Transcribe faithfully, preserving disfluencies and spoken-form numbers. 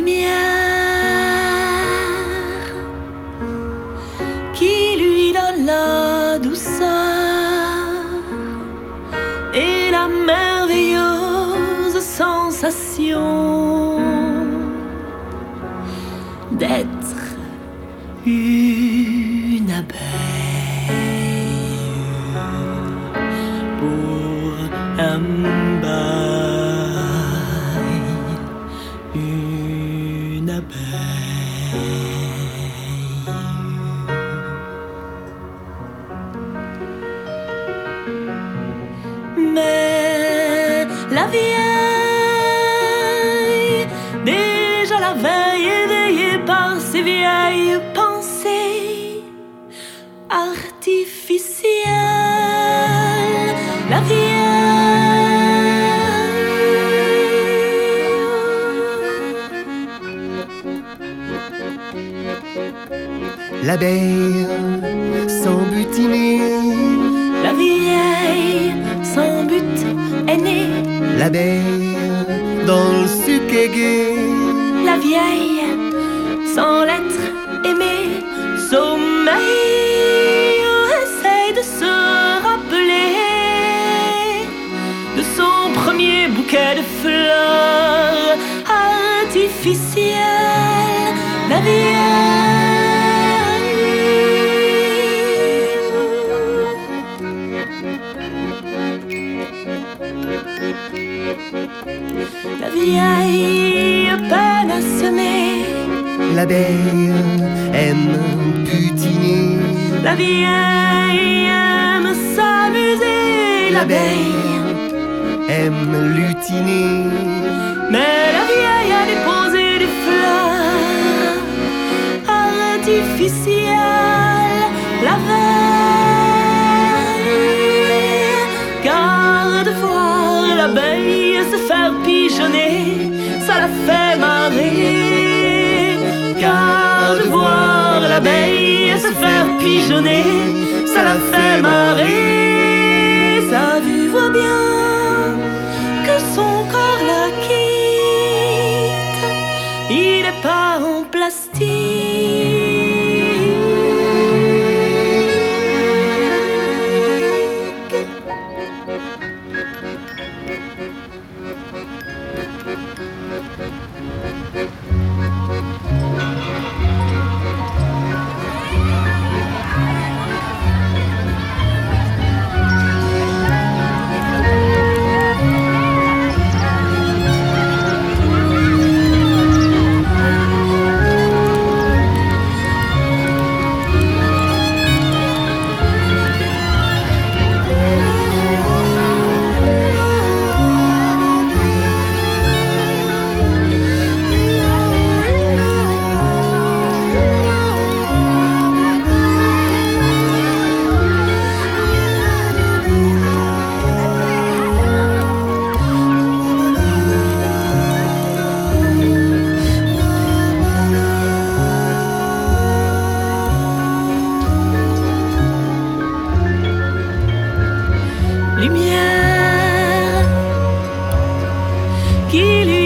lumière qui lui donne la douceur et la merveilleuse sensation d'être une abeille pour un bail, une abeille. Mais la vieille, déjà la veille éveillée par ses vieilles pensées artificielles, la vieille. L'abeille sans butiner, La vieille sans but est née, l'abeille dans le sucre gai, la vieille sans l'être aimée, sommeil essaye de se rappeler de son premier bouquet de fleurs artificielles, la vieille. La vieille passionnée, l'abeille aime butiner, la vieille aime s'amuser, l'abeille aime lutiner, mais la vieille a déposé des fleurs artificielles la veille, car de voir l'abeille se faire pigeonner, ça la fait marrer. Car de voir l'abeille se faire pigeonner, ça la fait marrer. Sa vue voit bien que son corps la quitte, il n'est pas en plastique. Lumière qui lui